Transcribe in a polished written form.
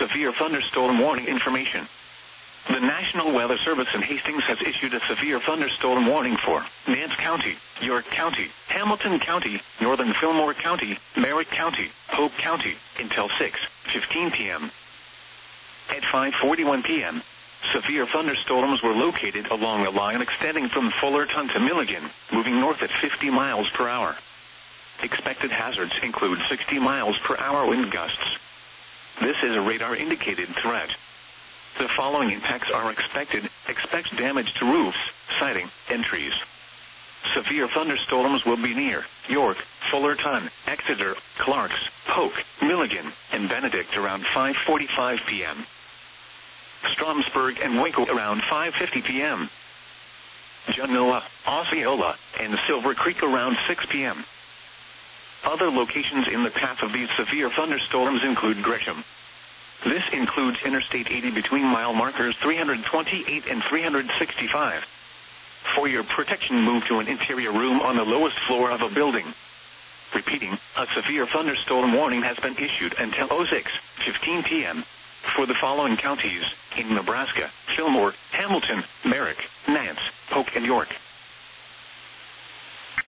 severe thunderstorm warning information. The National Weather Service in Hastings has issued a severe thunderstorm warning for Nance County, York County, Hamilton County, Northern Fillmore County, Merritt County, Polk County, until 6:15 p.m. At 5:41 p.m., severe thunderstorms were located along a line extending from Fullerton to Milligan, moving north at 50 miles per hour. Expected hazards include 60 miles per hour wind gusts. This is a radar-indicated threat. The following impacts are expected. Expect damage to roofs, siding, and trees. Severe thunderstorms will be near York, Fullerton, Exeter, Clarks, Polk, Milligan, and Benedict around 5:45 p.m. Stromsburg and Winkle around 5:50 p.m. Genoa, Osceola, and Silver Creek around 6 p.m. Other locations in the path of these severe thunderstorms include Gresham. This includes Interstate 80 between mile markers 328 and 365. For your protection, move to an interior room on the lowest floor of a building. Repeating, a severe thunderstorm warning has been issued until 6:15 p.m. for the following counties in Nebraska: Fillmore, Hamilton, Merrick, Nance, Polk, and York.